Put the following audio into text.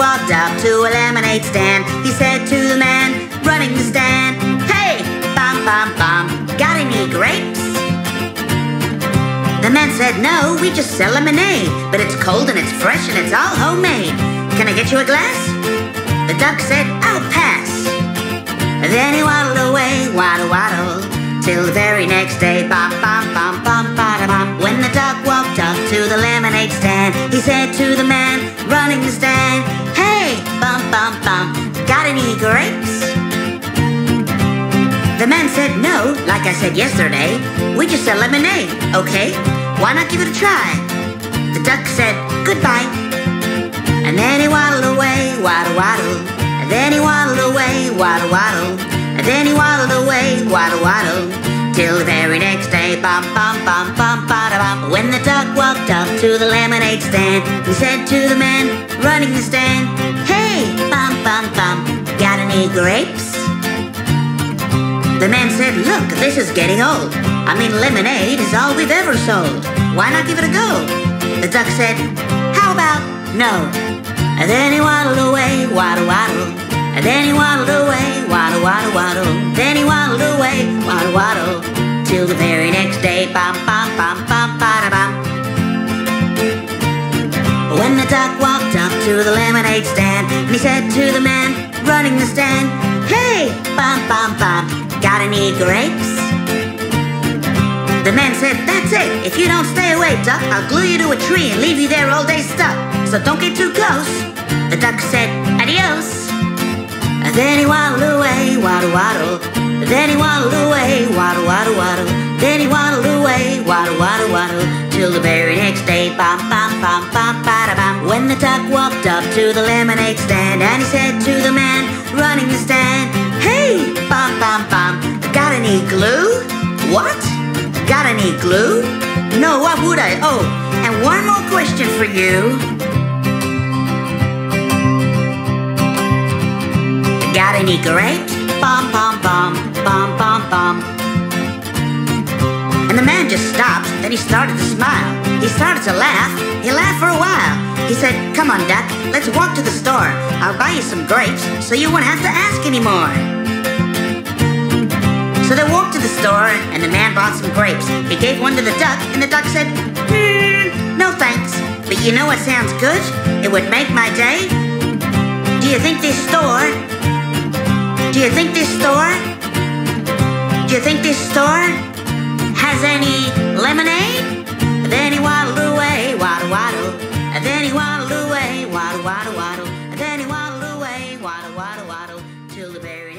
walked up to a lemonade stand. He said to the man running the stand, "Hey, bum, bum, bum, got any grapes?" The man said, "No, we just sell lemonade, but it's cold and it's fresh and it's all homemade. Can I get you a glass?" The duck said, "I'll pass." Then he waddled away, waddle, waddle, till the very next day, bum, bum, bum, bum, bada, bum. When the duck walked up to the lemonade stand, he said to the man running the stand, "Hey, bum, bum, bum, got any grapes?" The man said, "No, like I said yesterday, we just sell lemonade, okay? Why not give it a try?" The duck said, "Goodbye." And then he waddled away, waddle, waddle. And then he waddled away, waddle, waddle. And then he waddled away, waddle, waddle, till the very next day, bum, bum, bum, bum, bada, bum. When the duck walked up to the lemonade stand, he said to the man running the stand, "Hey, bum, bum, bum, got any grapes?" The man said, "Look, this is getting old. I mean, lemonade is all we've ever sold. Why not give it a go?" The duck said, "How about no?" And then he waddled away, waddle, waddle. And then he waddled away, waddle, waddle, waddle. Then he waddled away, waddle, waddle, till the very next day, bum, bum, bum, bum, bada, bum. When the duck walked up to the lemonade stand, and he said to the man running the stand, "Hey, bum, bum, bum, got any grapes?" The man said, "That's it. If you don't stay away, duck, I'll glue you to a tree and leave you there all day stuck. So don't get too close." The duck said, "Adios." And then he waddled away, waddle, waddle. And then he waddled away, waddle, waddle, waddle. Then he waddled away, waddle, waddle, waddle, till the very next day, bum, bum, bum, bum, bada, bum. When the duck walked up to the lemonade stand, and he said to the man running the stand, "Hey, bum, bum, bum, got any glue?" "What? Got any glue? No, why would I? Oh, and one more question for you. Got any grapes?" Bum, bum, bum, bum, bum, bum. And the man just stopped, then he started to smile. He started to laugh. He laughed for a while. He said, "Come on, duck, let's walk to the store. I'll buy you some grapes so you won't have to ask anymore." So they walked to the store, and the man bought some grapes. He gave one to the duck, and the duck said, "No thanks, but you know what sounds good? It would make my day. Do you think this store has any lemonade?" Then he waddled away, waddle, waddle. And then he waddled away, waddle, waddle, waddle. And then he waddled away, waddle, waddle, waddle, till the very